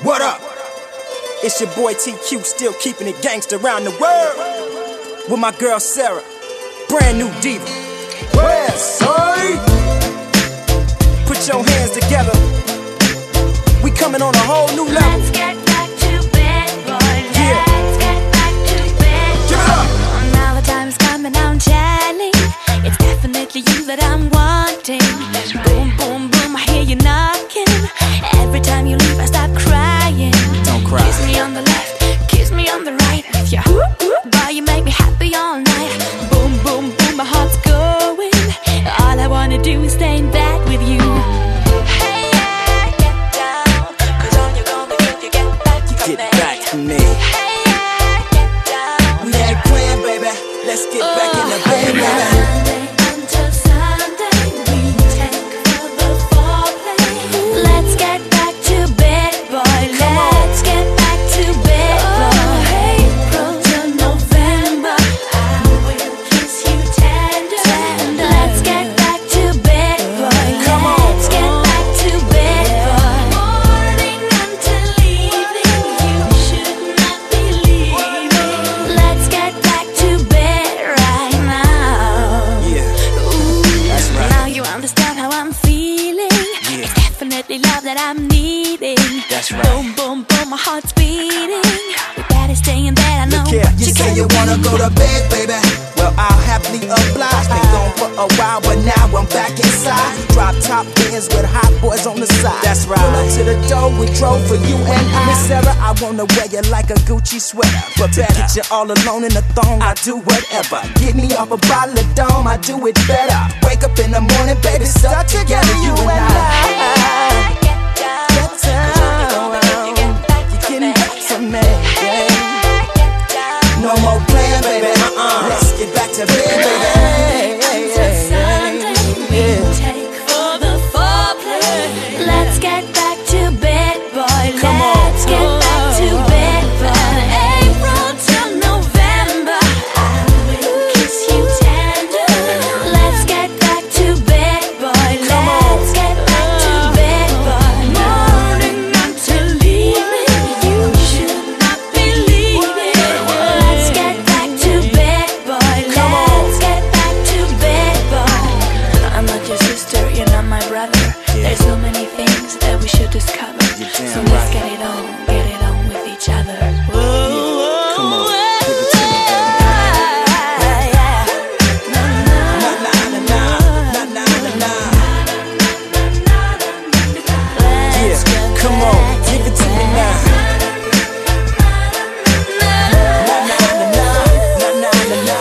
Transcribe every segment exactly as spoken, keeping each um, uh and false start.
What up? It's your boy T Q, still keeping it gangsta around the world. With my girl Sarah, brand new diva. West Side. Put your hands together. We coming on a whole new level. Let's get back to bed, boy. Yeah. Let's get back to bed. Give it up. Oh, now the time is coming, I'm telling. It's definitely you that I'm wanting. That's right. Boom, boom, boom, I hear you knocking. Every time you leave, I start crying. Don't cry. Kiss me on the left, kiss me on the right. Yeah, boy, you make me happy all night. Boom, boom, boom, my heart's going. All I wanna do is stay in bed with you. Hey, yeah, get down. Cause all you're gonna do is get back from Get me. back to me. Hey, yeah, get down. We ain't playing, baby. Let's get back in the bed, baby. Monday until Sunday, we take for the foreplay. Let's get back to bed, boy. Come on. Let's get back to bed, boy. April till November, I will kiss you tender. Let's get back to bed, boy. Come on. Let's get back to bed, boy. Morning until evening, you should not be leaving. Let's get back to bed right now. Yeah, that's right. Now you understand how I'm feeling. Yeah. It's definitely love that I'm needing. That's right. Boom, boom, boom, my heart's beating. We better stay in bed, I know Look here, what you you say can you do. wanna go to bed, baby. Well, I'll happily oblige. Been gone for a while, but now I'm back inside. Drop top bins with hot boys on the side. That's right. Pull up to the door, we drove for you and I. Miss Sarah, I wanna wear you like a Gucci sweater. But to get you all alone in the thong, I do whatever. Get me off a bottle of Dome, I do it better. Wake up in the morning, baby, stuck together, you and I. Get down. Get down. You're getting back from me, yeah. Get down. No more playing, baby. Uh-uh. Let's get back to bed, baby. Until Sunday, we take for the foreplay. Let's get back to bed, boy. Come on. Let's get back to bed, boy. April till November, I will kiss you tender. Let's get back to bed, boy. Come on. Let's get back to bed, boy. Morning until evening, you should not be leaving. Let's get back to bed, boy. Come on. Let's get back to bed, boy. I'm not your sister, you're not my brother. Yeah. There's so many things that we should discover. You're damn So let's right. get it on, get it on with each other. Come on, give it to me, baby. Na na na na, na na na na. Yeah, come on, give it to me now. Na na na na, na na na na.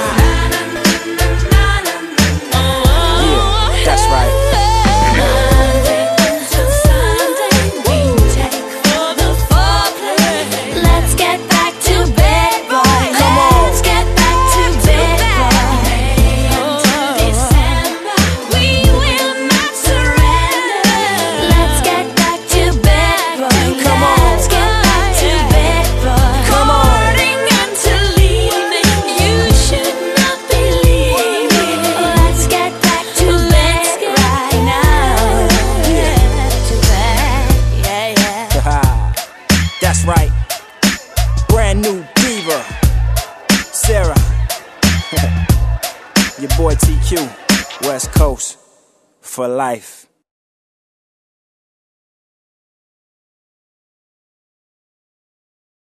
Yeah, that's right. Monday until Sunday, we take for the foreplay. Let's get back to bed, boy. Come on. Let's get back to bed, boy. Until December, we will not surrender. Let's get back to bed, boy. Come on. Let's get back to bed, boy. Come on. Morning until evening, you should not be leaving. Let's get back to bed right now. Yeah. To bed, yeah, yeah. That's right. Brand new diva, Sarah. Your boy T Q, West Coast for life.